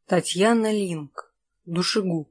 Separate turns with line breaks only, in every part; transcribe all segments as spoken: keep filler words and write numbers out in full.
Татьяна Линк. Душегуб.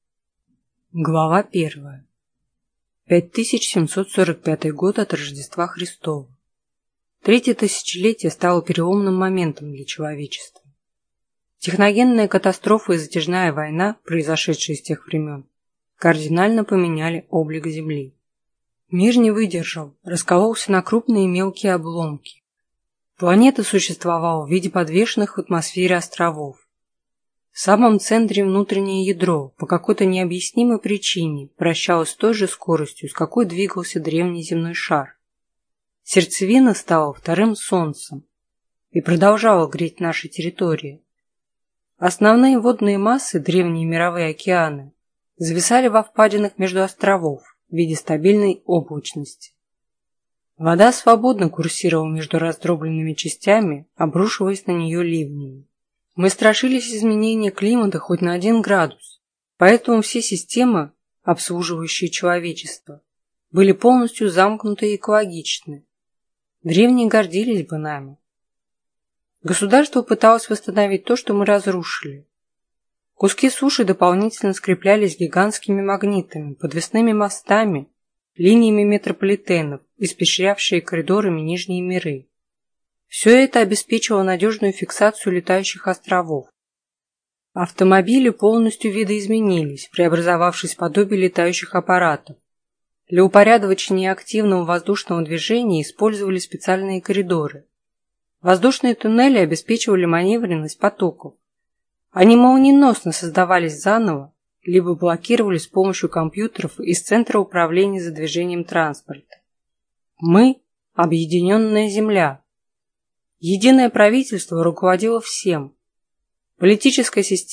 Глава первая. пять тысяч семьсот сорок пятый год от Рождества Христова. Третье тысячелетие стало переломным моментом для человечества. Техногенная катастрофа и затяжная война, произошедшие с тех времен, кардинально поменяли облик Земли. Мир не выдержал, раскололся на крупные и мелкие обломки. Планета существовала в виде подвешенных в атмосфере островов. В самом центре внутреннее ядро по какой-то необъяснимой причине вращалось с той же скоростью, с какой двигался древний земной шар. Сердцевина стала вторым солнцем и продолжала греть наши территории. Основные водные массы, древние мировые океаны, зависали во впадинах между островов в виде стабильной облачности. Вода свободно курсировала между раздробленными частями, обрушиваясь на нее ливнями. Мы страшились изменения климата хоть на один градус, поэтому все системы, обслуживающие человечество, были полностью замкнуты и экологичны. Древние гордились бы нами. Государство пыталось восстановить то, что мы разрушили. Куски суши дополнительно скреплялись гигантскими магнитами, подвесными мостами, линиями метрополитенов, испещрявшие коридорами нижние миры. Все это обеспечивало надежную фиксацию летающих островов. Автомобили полностью видоизменились, преобразовавшись в подобие летающих аппаратов. Для упорядочения активного воздушного движения использовали специальные коридоры. Воздушные туннели обеспечивали маневренность потоков. Они молниеносно создавались заново, либо блокировались с помощью компьютеров из Центра управления за движением транспорта. Мы – объединенная Земля. Единое правительство руководило всем. Политическая система